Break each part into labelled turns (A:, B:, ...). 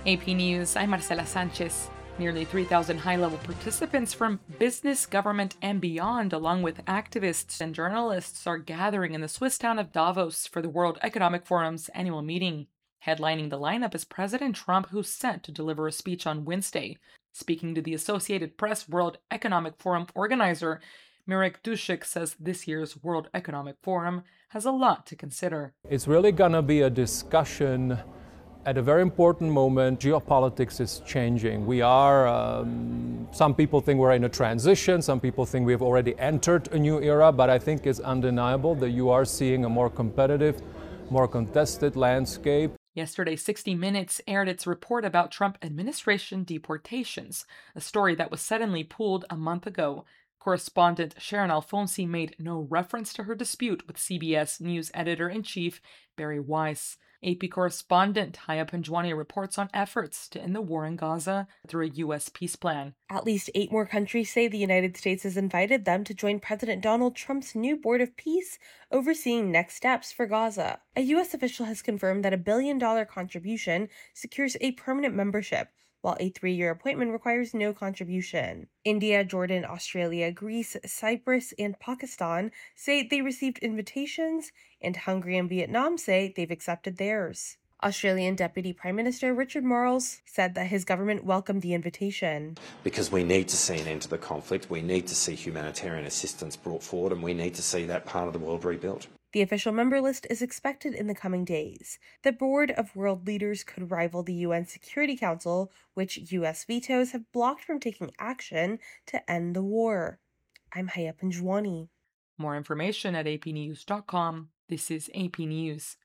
A: AP News, I'm Marcela Sanchez. Nearly 3,000 high-level participants from business, government, and beyond, along with activists and journalists, are gathering in the Swiss town of Davos for the World Economic Forum's annual meeting. Headlining the lineup is President Trump, who's set to deliver a speech on Wednesday. Speaking to the Associated Press, World Economic Forum organizer Mirek Dushik says this year's World Economic Forum has a lot to consider.
B: It's really going to be a discussion at a very important moment. Geopolitics is changing. Some people think we're in a transition, some people think we have already entered a new era, but I think it's undeniable that you are seeing a more competitive, more contested landscape.
A: Yesterday, 60 Minutes aired its report about Trump administration deportations, a story that was suddenly pulled a month ago. Correspondent Sharon Alfonsi made no reference to her dispute with CBS News editor-in-chief Barry Weiss. AP correspondent Haya Panjwani reports on efforts to end the war in Gaza through a U.S. peace plan.
C: At least 8 more countries say the United States has invited them to join President Donald Trump's new Board of Peace overseeing next steps for Gaza. A U.S. official has confirmed that a $1 billion contribution secures a permanent membership, while a 3-year appointment requires no contribution. India, Jordan, Australia, Greece, Cyprus, and Pakistan say they received invitations, and Hungary and Vietnam say they've accepted theirs. Australian Deputy Prime Minister Richard Marles said that his government welcomed the invitation.
D: Because we need to see an end to the conflict, we need to see humanitarian assistance brought forward, and we need to see that part of the world rebuilt.
C: The official member list is expected in the coming days. The board of world leaders could rival the UN Security Council, which U.S. vetoes have blocked from taking action to end the war. I'm Haya Panjwani.
A: More information at apnews.com. This is AP News.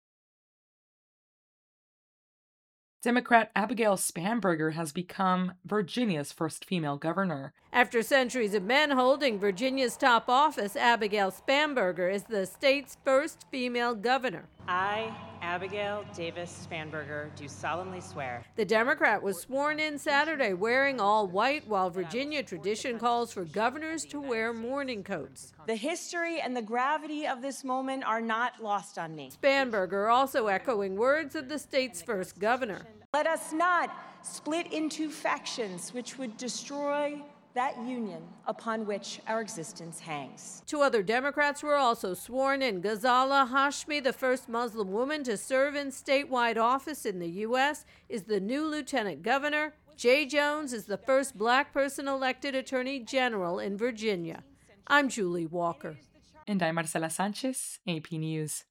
A: Democrat Abigail Spanberger has become Virginia's first female governor.
E: After centuries of men holding Virginia's top office, Abigail Spanberger is the state's first female governor.
F: I, Abigail Davis Spanberger, do solemnly swear.
E: The Democrat was sworn in Saturday wearing all white, while Virginia tradition calls for governors to wear mourning coats.
F: The history and the gravity of this moment are not lost on me.
E: Spanberger also echoing words of the state's first governor.
F: Let us not split into factions which would destroy that union upon which our existence hangs.
E: 2 other Democrats were also sworn in. Ghazala Hashmi, the first Muslim woman to serve in statewide office in the U.S., is the new lieutenant governor. Jay Jones is the first black person elected attorney general in Virginia. I'm Julie Walker.
A: And I'm Marcela Sanchez, AP News.